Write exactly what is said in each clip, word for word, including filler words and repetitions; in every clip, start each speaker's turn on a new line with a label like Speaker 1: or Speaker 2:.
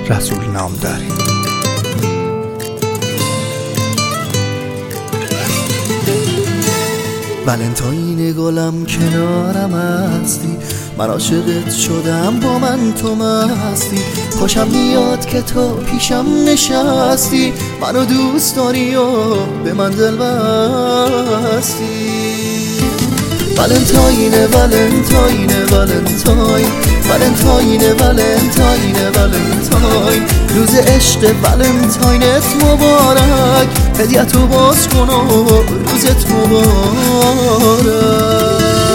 Speaker 1: رسول نامداری. ولنتاین گلم کنارم هستی، من عاشقت شدم با من تو مستی. خوشم میاد که تو پیشم نشستی، منو دوست داری و به من دل بستی. ولنتاین ولنتاین ولنتاین ولنتاین ولنتاین ولنتاین روز عشق ولنتاینت مبارک، هدیه‌تو باز کن و روزت مبارک.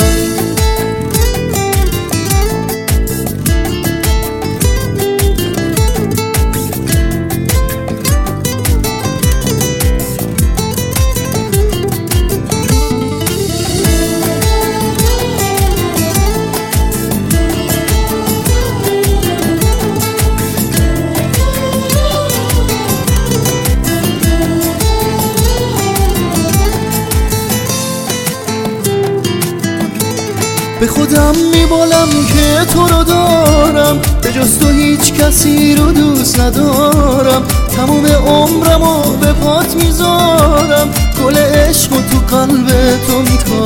Speaker 1: به خودم میبالم که تو رو دارم، به جز تو هیچ کسی رو دوست ندارم. تموم عمرمو به پات میذارم، گل عشق و تو قلب تو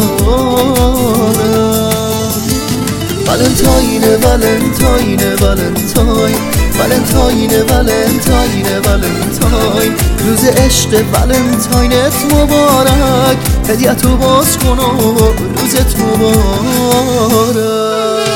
Speaker 1: میکارم. ولنتاین ولنتاین ولنتاین ولنتاین ولنتاین ولنتاین روز عشق ولنتاینت مبارک، هدیه‌تو باز کن و روزت مبارک.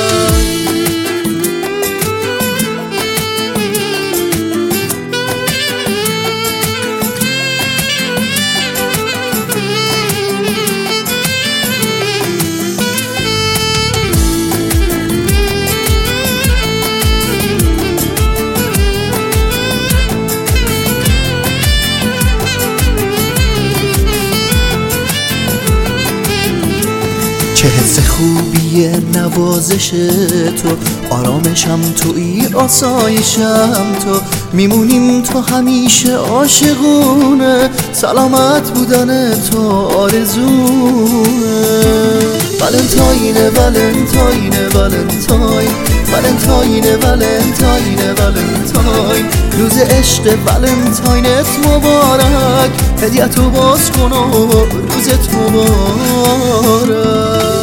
Speaker 1: چه حس خوبیه نوازش تو، آرامشم تویی آسایشم تو. میمونیم تو همیشه عاشقونه، سلامت بودن تو آرزونه. ولنتاین ولنتاین ولنتاین ولنتاین ولنتاین ولنتاین روز عشق ولنتاینت مبارک، هدیه‌تو باز کن و روزت مبارک.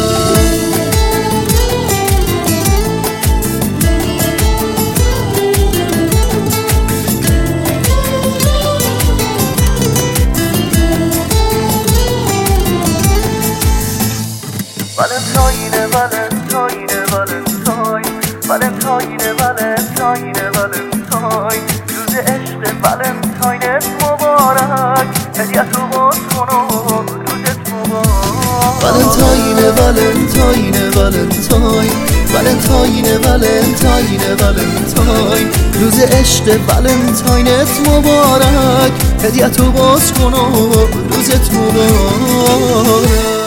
Speaker 2: Valentine, Valentine, Valentine Valentine, Valentine, Valentine روز عشق ولنتاینت مبارک، هدیه‌تو باز کن و روزت مبارک.
Speaker 1: Valentine, Valentine, Valentine Valentine, Valentine, Valentine روز عشق ولنتاینت مبارک، هدیه‌تو باز کن و روزت مبارک.